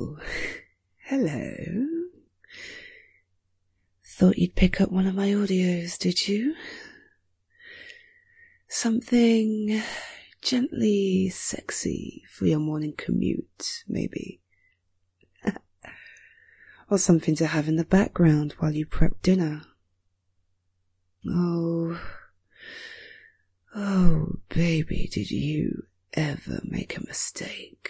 Oh, hello. Thought you'd pick up one of my audios, did you? Something gently sexy for your morning commute, maybe. Or something to have in the background while you prep dinner. Oh, baby, did you ever make a mistake?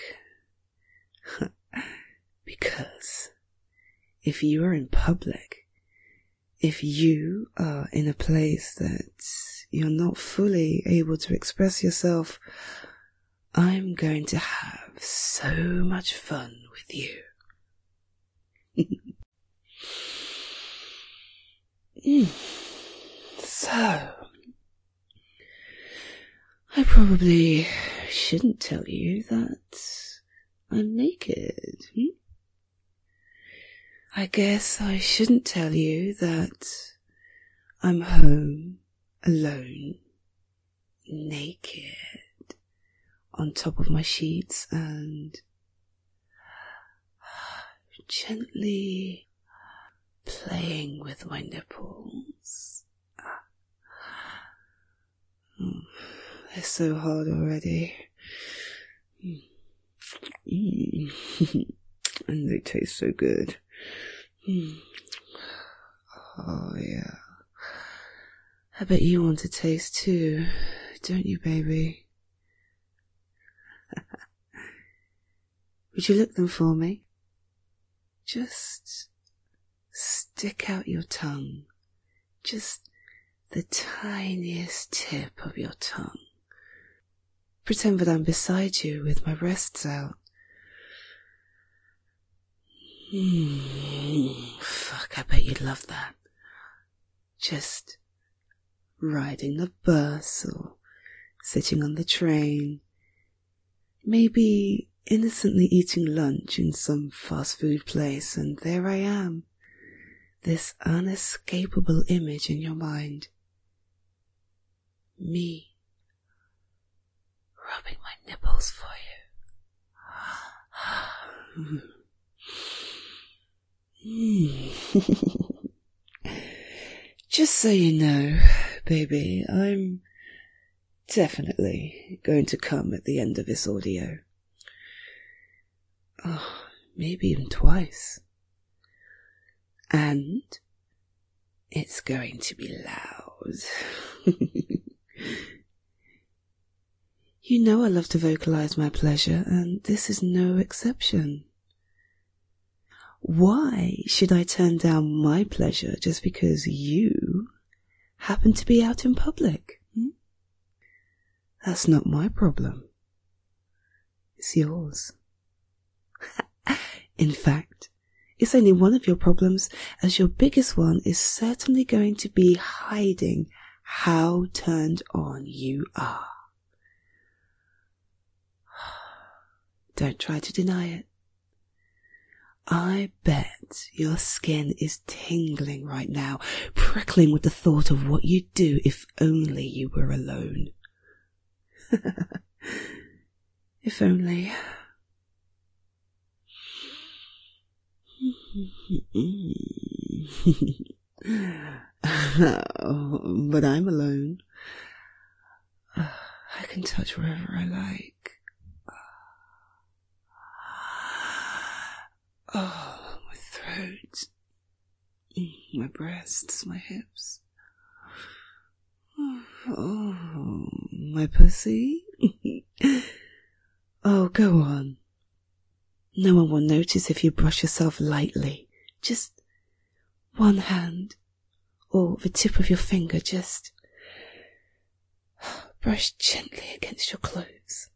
Because if you are in public, if you are in a place that you're not fully able to express yourself, I'm going to have so much fun with you. So, I probably shouldn't tell you that I'm naked. I guess I shouldn't tell you that I'm home, alone, naked, on top of my sheets and gently playing with my nipples. They're so hard already. And they taste so good. Oh yeah. I bet you want to taste too, don't you, baby? Would you lick them for me? Just stick out your tongue. Just the tiniest tip of your tongue. Pretend that I'm beside you with my breasts out. Fuck, I bet you'd love that. Just riding the bus or sitting on the train. Maybe innocently eating lunch in some fast food place, and there I am. This unescapable image in your mind. Me. Rubbing my nipples for you. Just so you know, baby, I'm definitely going to come at the end of this audio. Oh, maybe even twice. And it's going to be loud. You know I love to vocalize my pleasure, and this is no exception. Why should I turn down my pleasure just because you happen to be out in public? That's not my problem. It's yours. In fact, it's only one of your problems, as your biggest one is certainly going to be hiding how turned on you are. Don't try to deny it. I bet your skin is tingling right now, prickling with the thought of what you'd do if only you were alone. If only. But I'm alone. I can touch wherever I like. Oh, my throat, my breasts, my hips. Oh, my pussy. Oh, go on. No one will notice if you brush yourself lightly. Just one hand, or the tip of your finger, just brush gently against your clothes.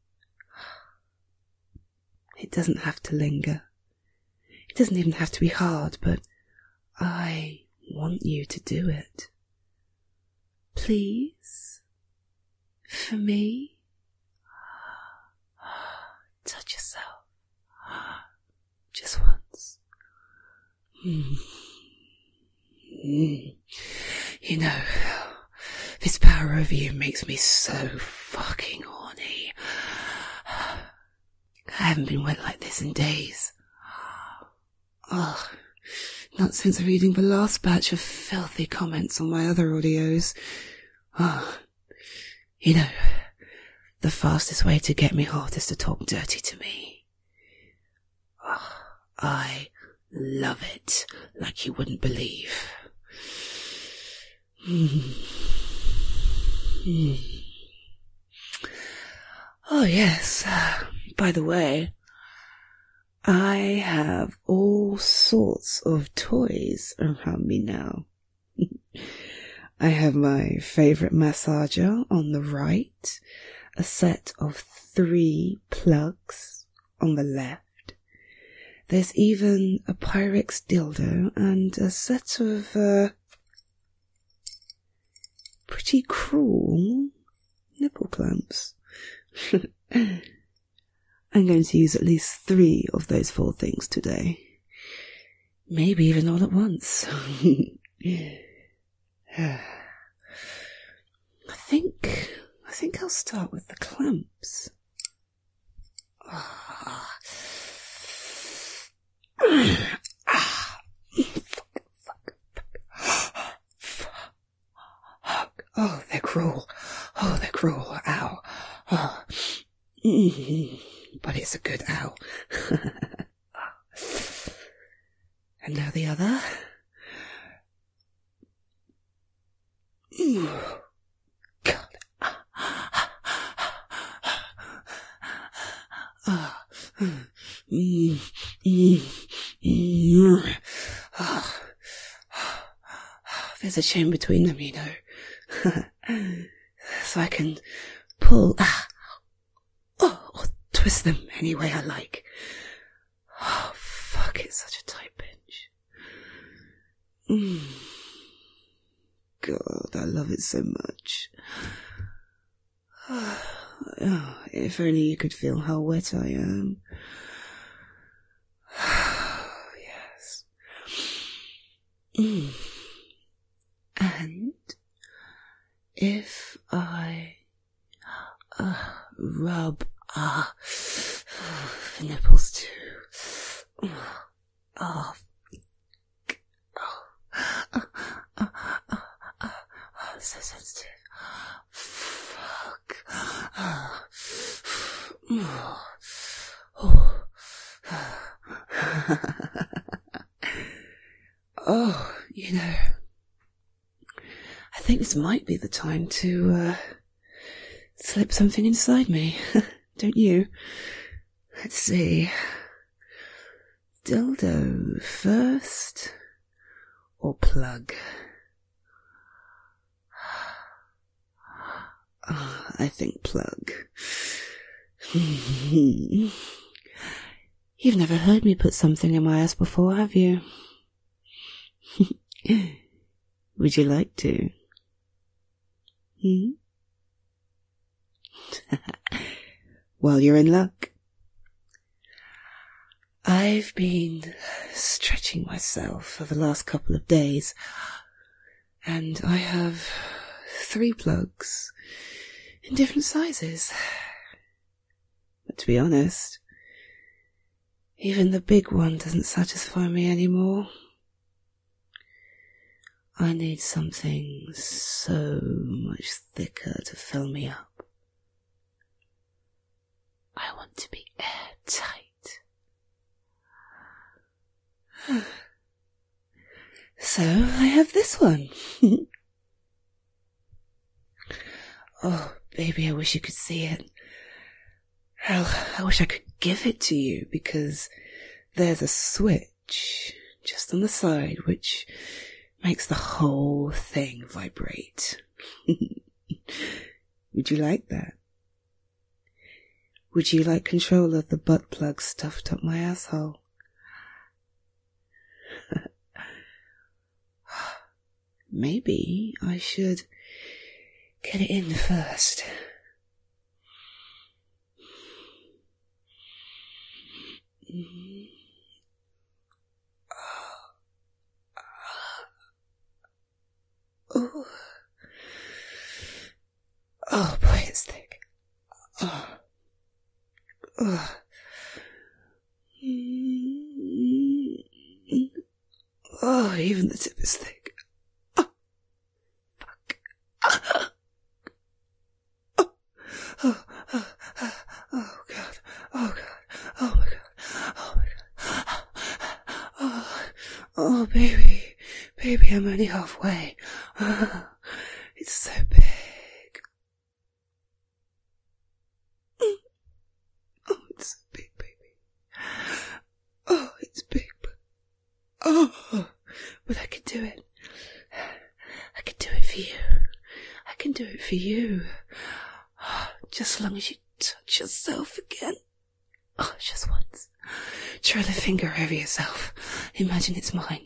It doesn't have to linger. It doesn't even have to be hard, but I want you to do it. Please? For me? Touch yourself. Just once. You know, this power over you makes me so fucking horny. I haven't been wet like this in days. Oh, not since reading the last batch of filthy comments on my other audios. Oh, you know, the fastest way to get me hot is to talk dirty to me. Oh, I love it like you wouldn't believe. Oh yes, by the way, I have all sorts of toys around me now. I have my favourite massager on the right, a set of 3 plugs on the left. There's even a Pyrex dildo and a set of pretty cruel nipple clamps. I'm going to use at least 3 of those 4 things today. Maybe even all at once. I think I'll start with the clamps. Oh, they're cruel. Oh, they're cruel. Ow. Oh. But it's a good ow. And now the other. God. There's a chain between them, you know. So I can pull or twist them any way I like. Oh, fuck, it's such a tight pinch. God, I love it so much. Oh, if only you could feel how wet I am. Yes. And if I rub the nipples too. So sensitive. Fuck. Oh, you know, I think this might be the time to slip something inside me. Don't you? Let's see. Dildo first or plug? I think plug. You've never heard me put something in my ass before, have you? Would you like to? Well, you're in luck. I've been stretching myself for the last couple of days, and I have 3 plugs in different sizes. But to be honest, even the big one doesn't satisfy me anymore. I need something so much thicker to fill me up. I want to be airtight. So I have this one. Oh, baby, I wish you could see it. Hell, I wish I could give it to you, because there's a switch just on the side which makes the whole thing vibrate. Would you like that? Would you like control of the butt plug stuffed up my asshole? Maybe I should get it in first. Oh boy, it's thick. Oh, even the tip is thick. Oh, fuck. Oh, oh, oh, oh, God. Oh, God. Oh, my God. Oh, my God. Oh, baby. Baby, I'm only halfway. It's so big. Oh, it's so big, baby. Oh, it's big, but I can do it. I can do it for you. I can do it for you. Just as long as you touch yourself again. Oh, just once. Trail a finger over yourself. Imagine it's mine.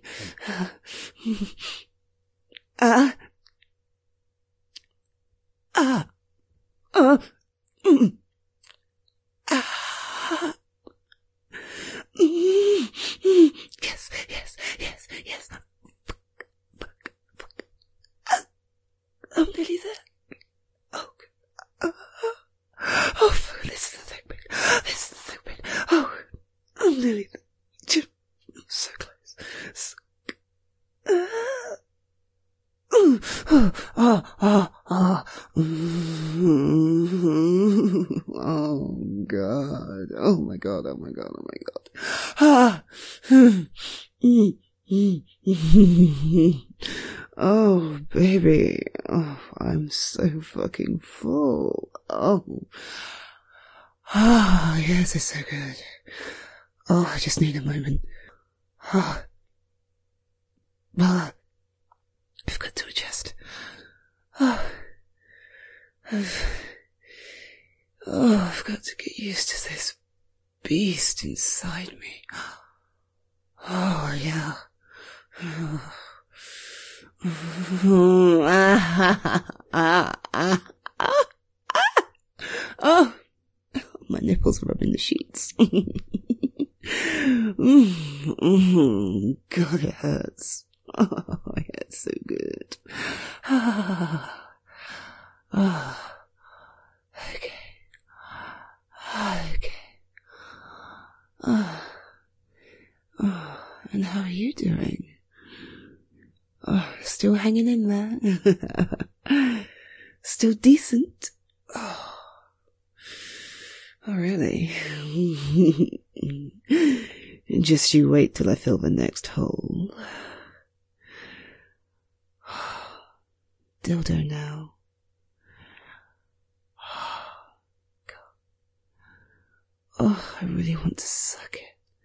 Yes, yes, yes, yes. Fuck. I'm nearly there. Oh, fuck, this is the thick bit. This is the thick bit. Oh, I'm nearly there. I'm so close. Oh, God. Oh, my God. Oh, my God. Oh, my God. Oh, baby. Oh, I'm so fucking full. Oh. Ah, yes, it's so good. Oh, I just need a moment. Well, I've got to adjust. I've got to get used to this beast inside me. Oh, yeah. Oh, my nipples are rubbing the sheets. God, it hurts. Oh, it's so good. Okay. And how are you doing? Still hanging in there? Still decent? Oh, really? Just you wait till I fill the next hole. Dildo now. God. Oh, I really want to suck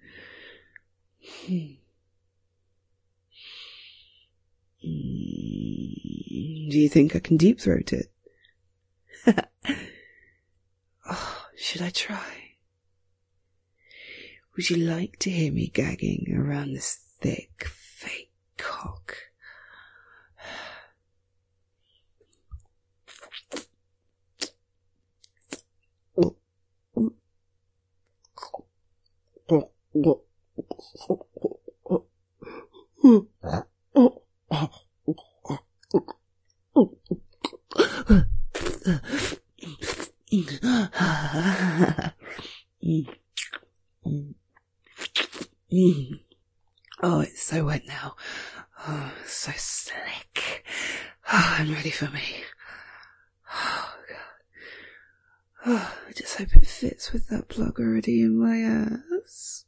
it. Do you think I can deep throat it? Oh, should I try? Would you like to hear me gagging around this thick, fake cock? Oh, it's so wet now. Oh, so slick. Oh, I'm ready for me. Oh, God. Oh, I just hope it fits with that plug already in my ass.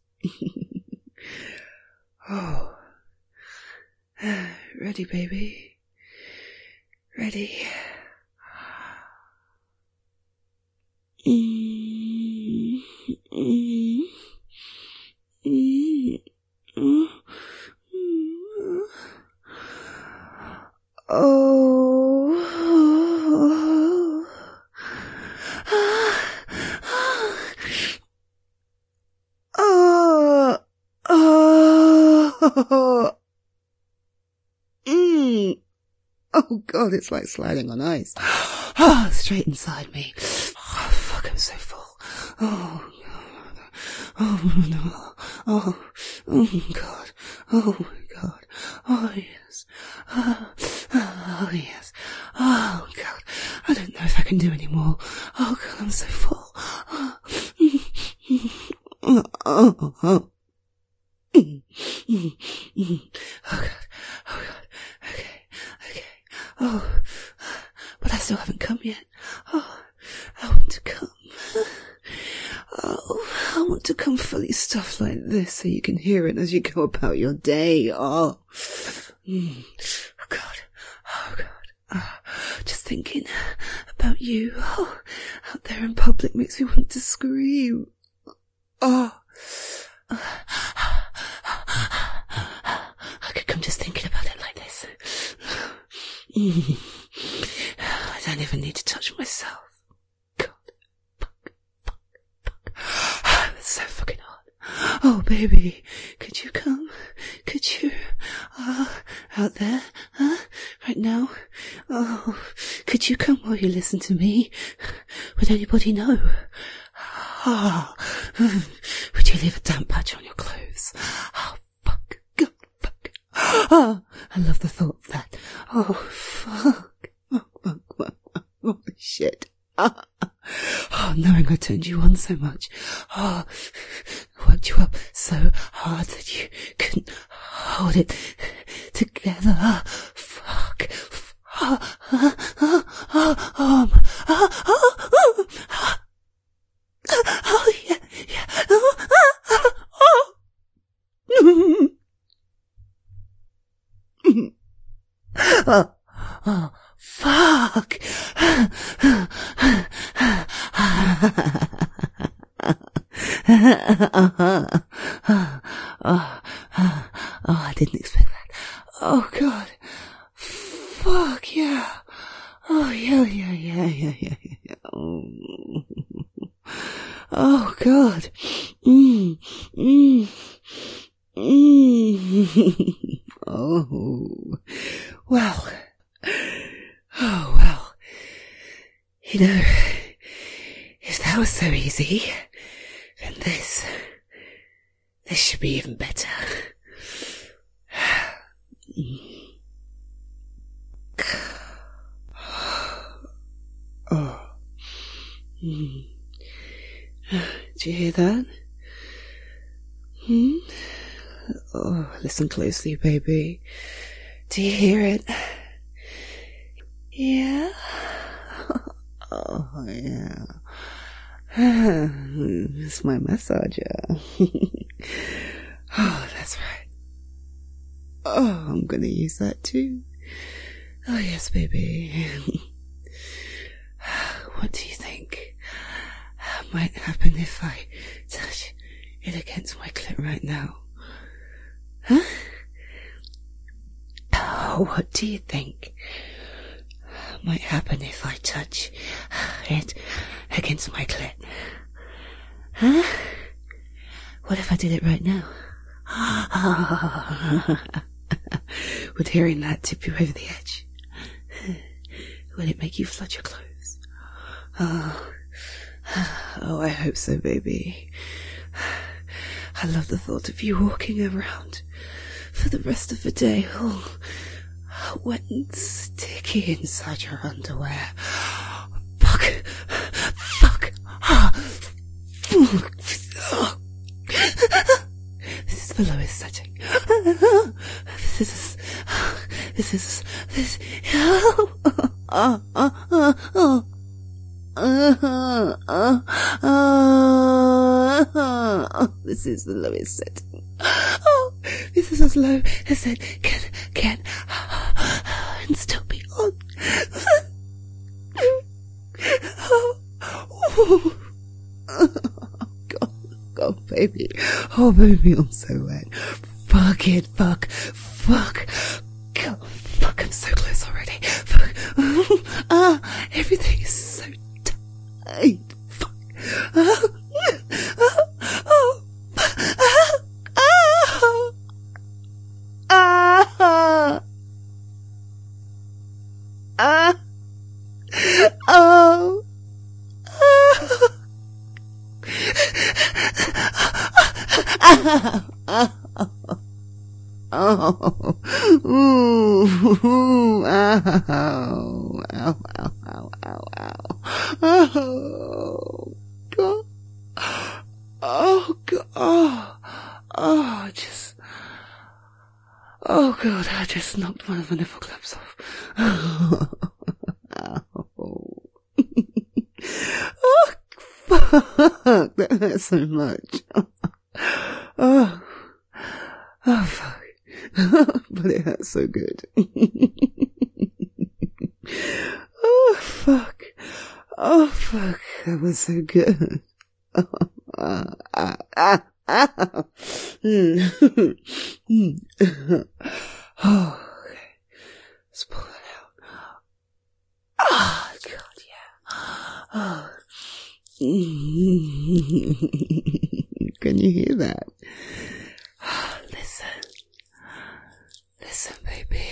Oh. Ready, baby. Ready. Oh, God, it's like sliding on ice. Oh, straight inside me. Oh, fuck, I'm so full. Oh, no. Oh, God. Oh, my God. Oh, yes. Oh, yes. Oh, God. I don't know if I can do any more. Oh, God, I'm so full. Oh God. Oh God. Okay. Okay. Oh, but I still haven't come yet. Oh, I want to come. Oh, I want to come fully stuffed like this so you can hear it as you go about your day. Oh, oh God. Oh God. Just thinking about you out there in public makes me want to scream. Oh. I could come just thinking about it like this. I don't even need to touch myself. God. Fuck. It's so fucking hot. Oh, baby, could you come? Could you? Out there, right now? Oh, could you come while you listen to me? Would anybody know? Oh, would you leave a damp patch on your clothes? Oh, fuck. God, fuck. Oh, I love the thought of that. Oh, fuck. Holy shit. Oh, knowing I turned you on so much. Oh, worked you up so hard that you couldn't hold it together. Fuck. Oh, yeah. Oh, fuck. I didn't expect that. Oh, God. Fuck, yeah. Oh, yeah. Oh, God. Oh, well. Oh, well. You know, if that was so easy, then this should be even better. Oh. Do you hear that? Oh, listen closely, baby. Do you hear it? Yeah? Oh, yeah. It's my massager. Oh, that's right. Oh, I'm gonna use that too. Oh, yes, baby. What do you think might happen if I touch it against my clit right now? Huh? Oh, what do you think might happen if I touch it against my clit? Huh? What if I did it right now? Would hearing that tip you over the edge? Would it make you flood your clothes? Oh, I hope so, baby. I love the thought of you walking around for the rest of the day, all wet and sticky inside your underwear. Fuck. This is the lowest setting. This is the lowest setting. Oh, this is as low as it can and still be on. God, baby. Oh, baby, I'm so wet. Fuck it, fuck. God, fuck, I'm so close already. Fuck. Everything is so tight. Fuck. Oh, God. Oh, just God, I just knocked one of my nipple clamps off. Oh, fuck, that hurts so much. Oh, fuck. But it hurts so good. Oh, fuck. Oh, fuck, that was so good. Oh, okay. Let's pull it out. Oh, God, yeah. Oh. Can you hear that? Listen. Listen, baby.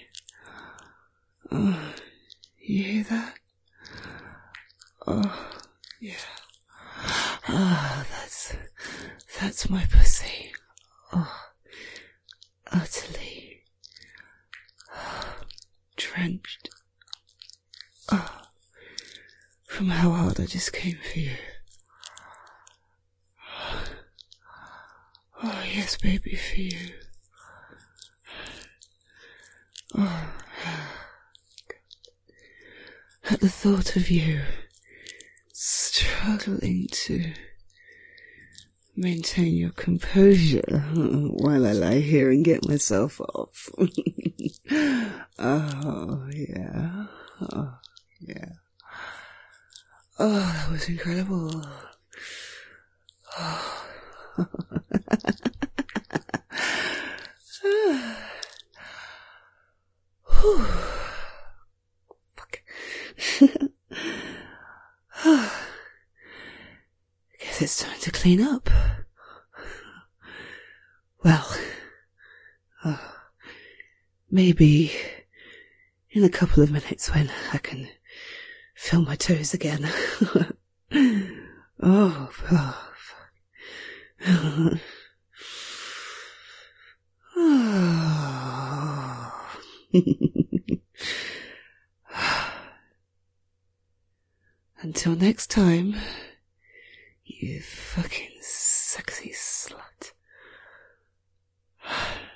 Oh, you hear that? Oh, yeah. Ah, that's my pussy. Oh, utterly drenched. Oh, from how hard I just came for you. Oh, yes, baby, for you. Oh, at the thought of you struggling to maintain your composure while I lie here and get myself off. Oh, yeah. Oh, yeah. Oh, that was incredible. Oh. Fuck. Guess it's time to clean up. Well, maybe in a couple of minutes when I can feel my toes again. Oh, fuck. Until next time, you fucking sexy slut.